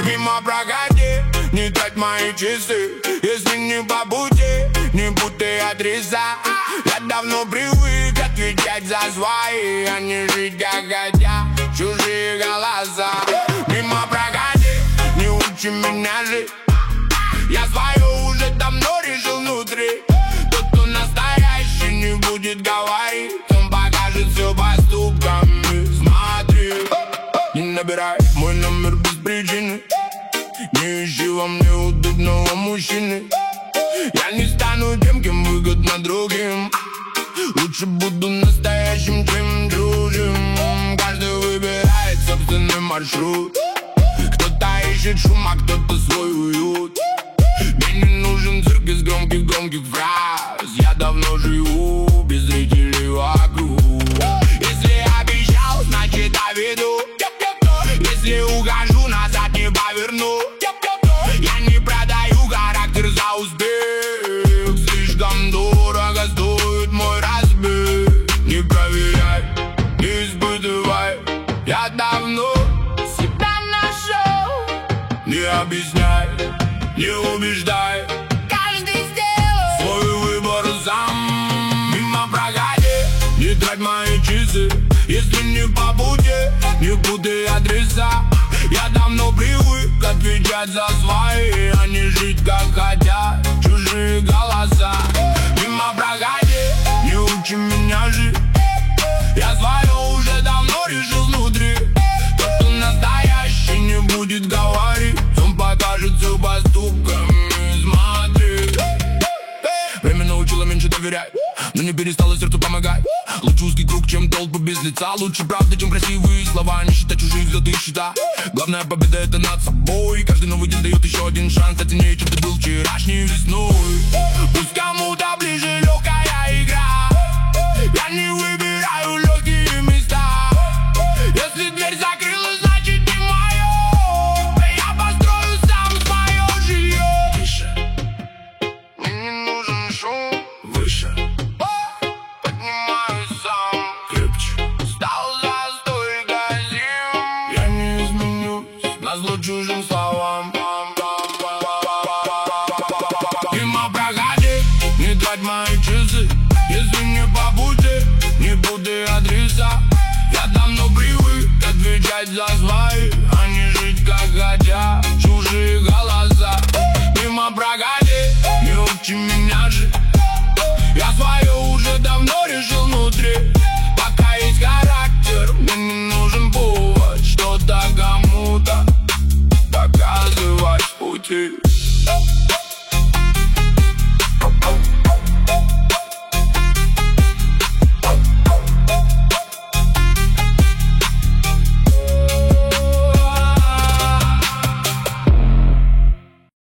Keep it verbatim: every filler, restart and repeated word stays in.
Мимо проходи, не трать мои часы. Если не по пути, не путай адреса. Я давно привык отвечать за свои, а не жить как хотят чужие голоса. Мимо проходи, не учи меня жить. Я свое уже давно решил внутри. Тот, кто настоящий, не будет говорить, он покажет все поступками. Смотри, не набирай мой номер без причины. Не ищи во мне удобного мужчины. Я не стану тем, кем выгодно другим. Лучше буду настоящим, чем чужим. Каждый выбирает собственный маршрут. Кто-то ищет шум, а кто-то свой уют. Мне не нужен цирк из громких-громких фраз. Я давно живу без зрителей вокруг. Если обещал, значит доведу. Если ухожу, назад не поверну. Я не продаю характер за успех. Слишком дорого стоит мой разбег. Не проверяй, не испытывай. Я давно себя нашел. Не объясняй, не убеждай. Каждый сделал свой выбор сам. Мимо проходи, не трать мои часы. Если не по пути, не путай адреса. Я давно привык отвечать за свои, а не жить как хотят чужие голоса. Мимо проходи, не учи меня жить. Я свое уже давно решил внутри. Тот, кто настоящий, не будет говорить, он покажет все поступками. Смотри, время научило меньше доверять, но не перестало сердцу помогать. Лучше узкий круг, чем толпы без лица. Лучше правда, чем красивые слова. Не считать чужие взлеты и счета. Главная победа — это над собой. Каждый новый день дает еще один шанс. Стать сильнее, чем ты был вчерашней весной. Пусть кому-то ближе легкая игра. Я не выбираю легкие места. Если дверь закрылась, значит не мое. Я построю сам свое жилье. Тише, мне не нужен шум. Выше, поднимаюсь сам. крепче. Стал за столько зим. Я не изменюсь назло чужим словам.